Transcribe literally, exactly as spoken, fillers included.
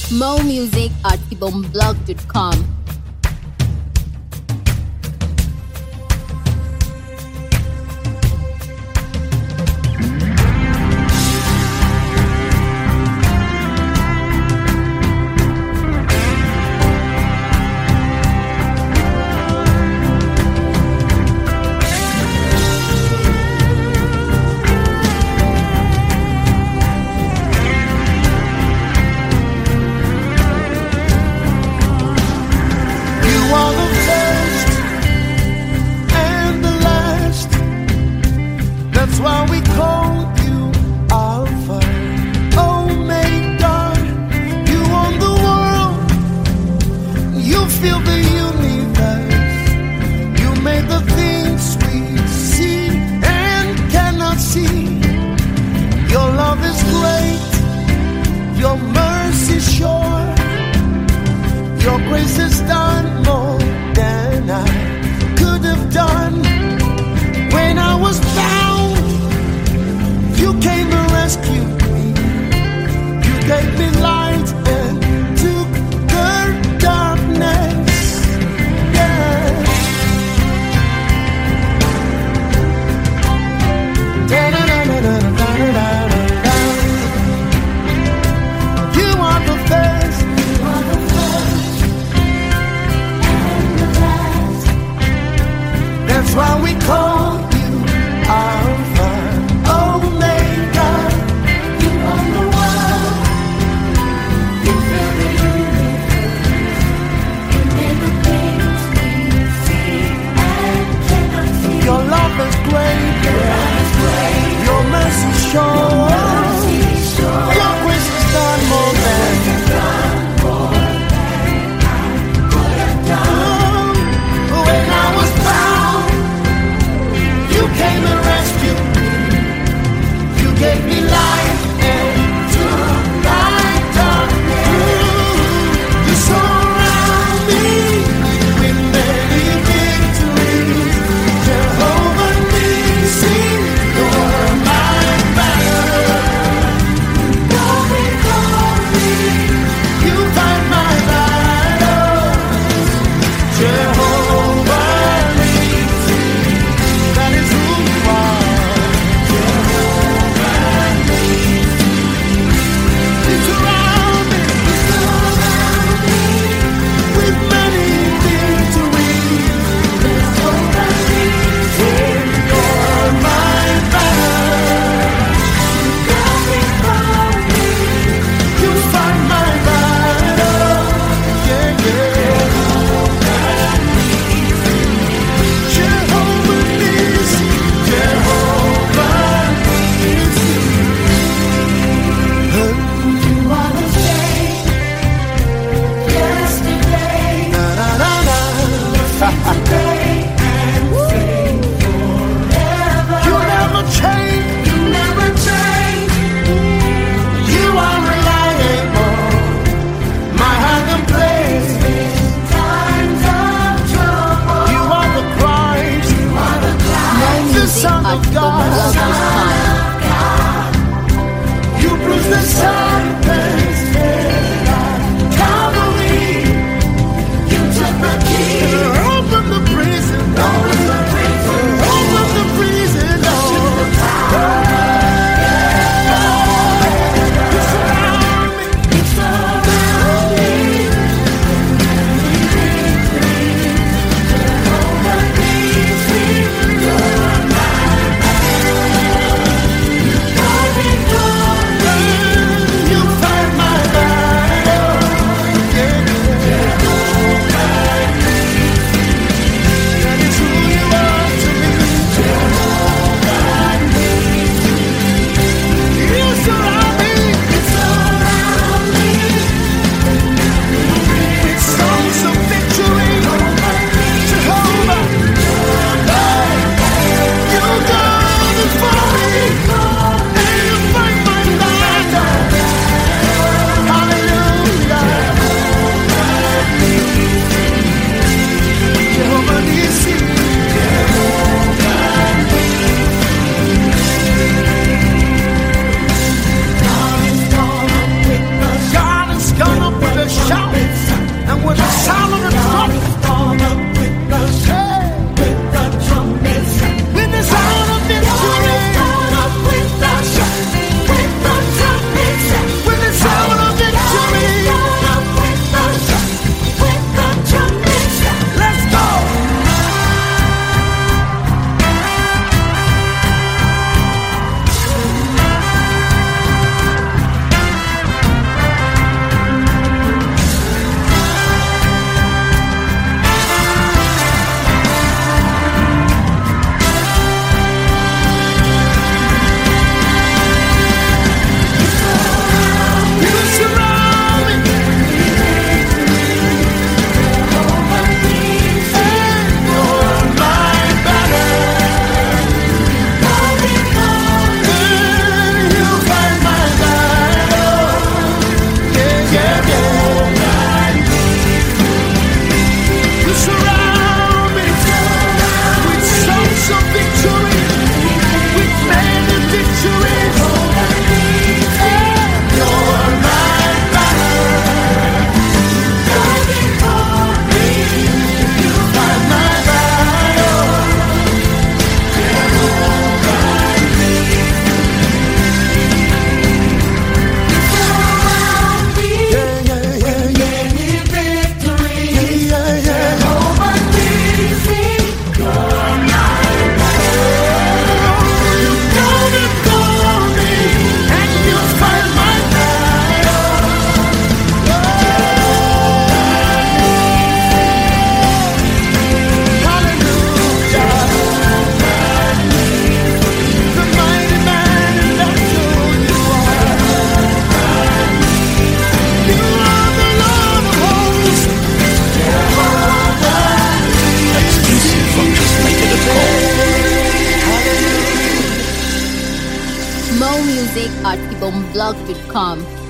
More music at ibomblog dot com. That's why we call you Alpha, Omega. You own the world, you fill the universe. You made the things we see and cannot see. Your love is great, your mercy sure. Your grace has done more than I could have done. When I was bound, you came to rescue me. You gave me light and took the darkness. Yeah. Da-da-da-da-da-da-da-da-da. You are the first, you are the first and the last. That's why we call Alpha, Omega. You own the world, you fill the universe. You made the things we see and cannot see. Your love is great, your love is great. Your mercy sure, your grace has done more than done more than I could have done. When I was bound, you came and rescued me. You gave me life and took my darkness. You surround me with many victories. Jehovah Nissi, you're my banner. Go before me, you fight my battles. Jehovah Nissi, that is who you are. You surround me, you surround me with many victories. Jehovah Nissi, you're my banner. Go before me, you fight my battle. Yeah, yeah. Jehovah Nissi, Jehovah Nissi. You are the same yesterday, na-na-na-na. Today and same forever. You never change, you never change. You are reliable, my hiding place in times of trouble. You are the Christ, you are the Christ, More the music Son at of God. ibomblog dot com. You bruise the serpent's head at Calvary. You took the key, open the prison door, open the prison door, open the prison door. You surround me, you surround me. Jehovah Nissi, you're my banner. Go before me, you fight my music at kibomblog dot com.